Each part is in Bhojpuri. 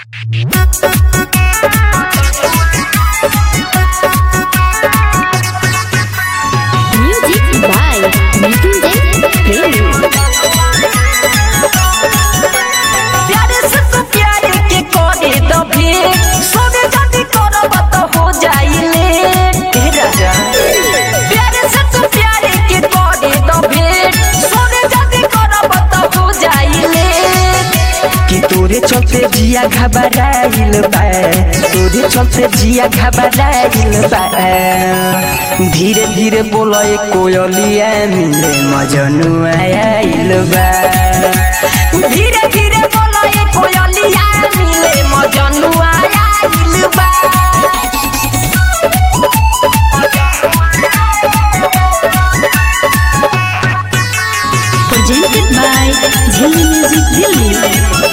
Music by Mithunjay Premi। प्यारे से तो प्यारे के करे दबे सोने जाती करब तो हो जाइले हे राजा। प्यारे से तो प्यारे के करे दबे सोने जाती करब तो हो जाइले कि तोरे चलते जिया घबराइल बा, तोरे चलते जिया घबराइल बा। धीरे धीरे बोले कोयलिया मिले मजनुआ आइल बा। धीरे धीरे बोले कोयलिया मिले मजनुआ आइल बा। Presented by Jhilli Music Delhi।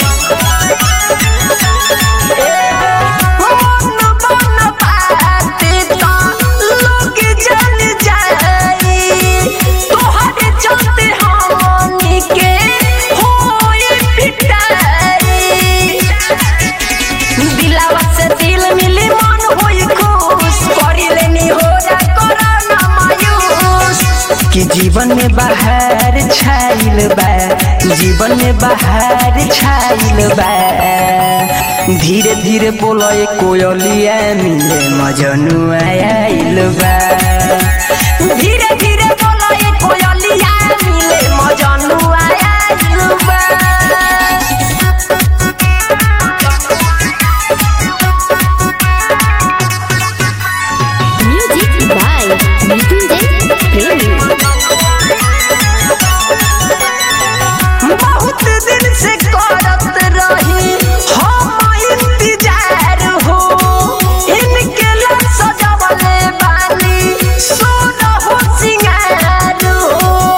कि जीवन में बाहर छाइल बा, जीवन में बाहर छाइल बा। धीरे धीरे बोले कोयलिया मिले मजनुआ आइल बा। धीरे धीरे बोले कोयलिया मिले मजनुआ आइल बा। Music by Mithunjay Premi। बहुत दिन से करत रही हम इंतजार हो, इनके लिए सजावले बानी सोना हो सिंगार हो।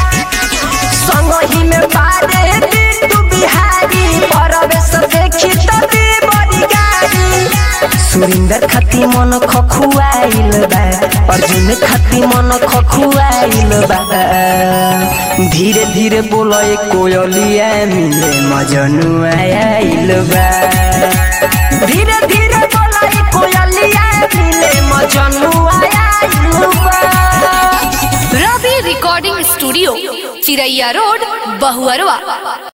संगही में बारे बिट्टू बिहारी परवेश देखी तभी बड़ी गाड़ी। सुरिंदर खाती मन खखुआइल बा, अर्जुन खाती मन खखुआइल बा। धीरे धीरे बोले कोयलिया मिले मजनुआ आइल बा। धीरे धीरे बोले कोयलिया मिले मजनुआ आइल बा। Ravi recording studio Chiraiya road Bahuarwa.